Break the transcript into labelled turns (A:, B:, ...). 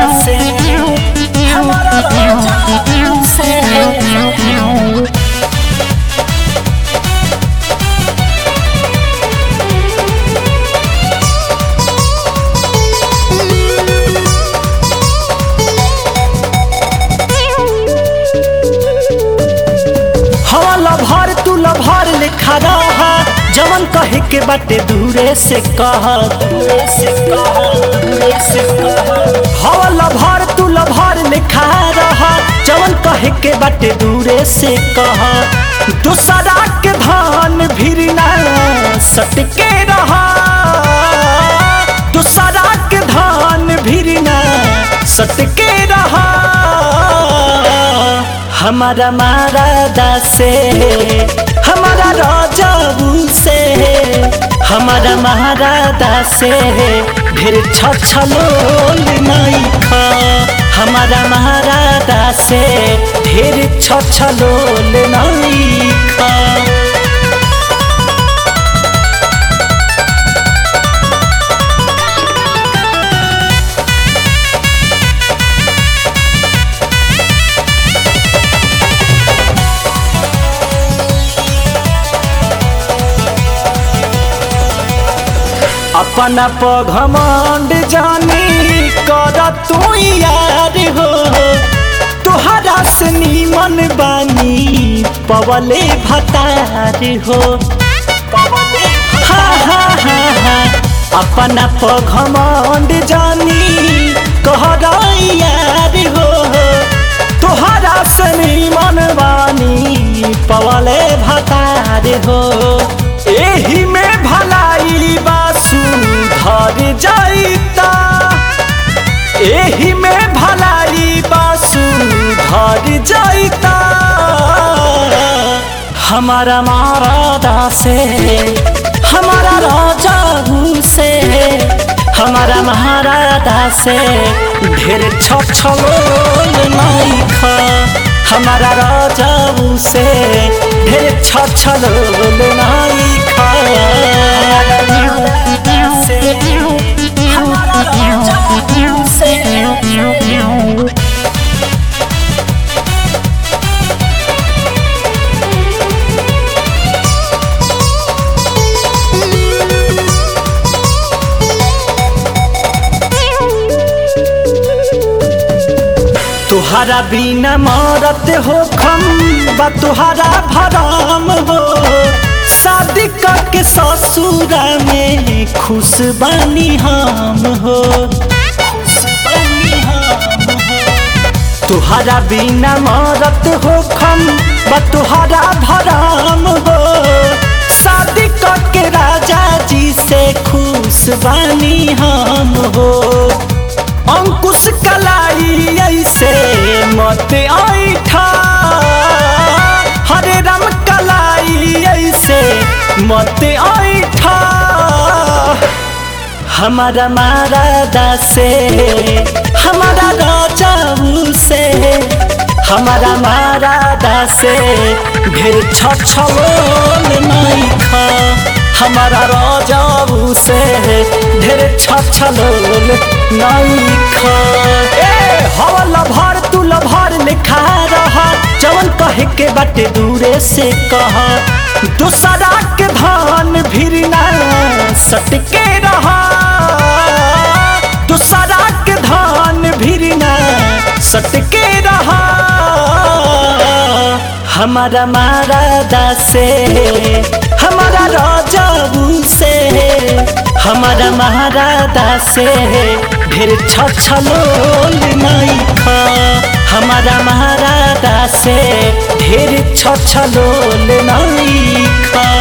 A: से हमारा राजा से लभर तू लभर लिखा रहा जवन कहे के बाटे दूरे से कह दूरे से कह दूरे से कह हवा लभर तू लभर लिखा रहा जवन कहे के बाटे दूरे से कह दूसरा के धान भिरना सटके रहा दूसरा के धान भिरना सटके रहा हमारा मारादा से हमारा राजाऊ से हमारा महारादा से ढेर छछलोल नहीं खा हमारा महारादा से ढेर छछलोल नहीं खा अपना घमंड जानी कर तू यार हो तुहरा से नीमन बानी पवले भतार हो हाँ हाँ हाँ हाँ अपना घमंड जानी कर यार हो तुहरा से नीमन बानी पवले भतार हो एही में भलाई धर जाइता एही में भलाई बासु धर जाइता हमारा मारादा से हमारा राजाऊ से हमारा महारादा से ढेर छछलोल नहीं खा हमारा राजाऊ से ढेर छछलोल नहीं खा तुहरा बिना मरत हो खम बा तुहरा भराम हो शादी करके ससुरा में खुश बानी हम हो तुहरा बिना मरत हो खम बा तुहरा भराम हो शादी करके राजा जी से खुश बानी हम हो अंकुश कलाई ऐसे मत ऐठा हरे राम कलाई ऐसे मत ऐठा हमारा मारादा से हमारा राजाऊ से हमारा मारादा से ढेर छछलोल नहीं खा हमारा राजाऊ से ढेर छछलोल नहीं खा हवा लभर तू लभर लिखा रहा जवन कहे के बाटे दूरे से कहा दूसरा के धान भिरना सटके रहा दूसरा के धान भिरना सटके रहा हमारा मारादा से हमारा राजाऊ से हमारा महारादा से ढेर छछलोल नहीं खा हमारा महारादा से ढेर छछलोल नहीं खा।